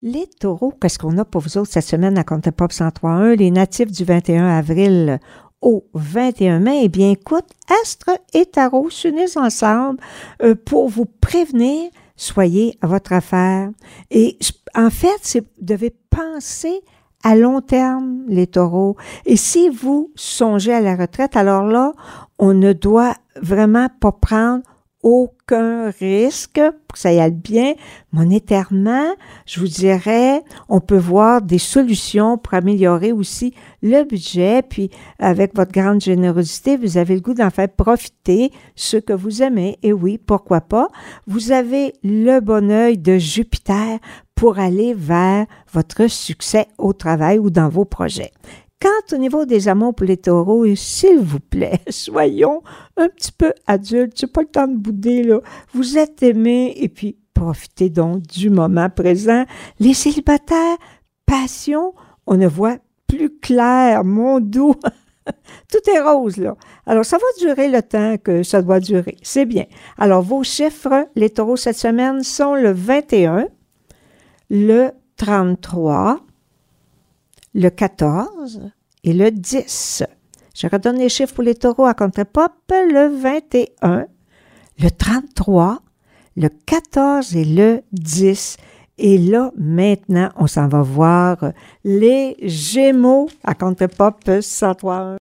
Les taureaux, qu'est-ce qu'on a pour vous autres cette semaine à Compte Pop 103.1? Les natifs du 21 avril au 21 mai, eh bien, écoute, Astre et Tarot s'unissent ensemble pour vous prévenir, soyez à votre affaire. Et en fait, vous devez penser à long terme, les taureaux. Et si vous songez à la retraite, alors là, on ne doit vraiment pas prendre aucun risque pour que ça y aille bien. Monétairement, je vous dirais, on peut voir des solutions pour améliorer aussi le budget. Puis, avec votre grande générosité, vous avez le goût d'en faire profiter ceux que vous aimez. Et oui, pourquoi pas? Vous avez le bon œil de Jupiter pour aller vers votre succès au travail ou dans vos projets. Quand au niveau des amours pour les taureaux, s'il vous plaît, soyons un petit peu adultes. C'est pas le temps de bouder, là. Vous êtes aimés et puis profitez donc du moment présent. Les célibataires, passion, on ne voit plus clair, mon doux. Tout est rose, là. Alors, ça va durer le temps que ça doit durer. C'est bien. Alors, vos chiffres, les taureaux cette semaine, sont le 21, le 33, le 14 et le 10. Je redonne les chiffres pour les taureaux à Contre-Pop, le 21, le 33, le 14 et le 10. Et là, maintenant, on s'en va voir les Gémeaux à Contre-Pop 103.1.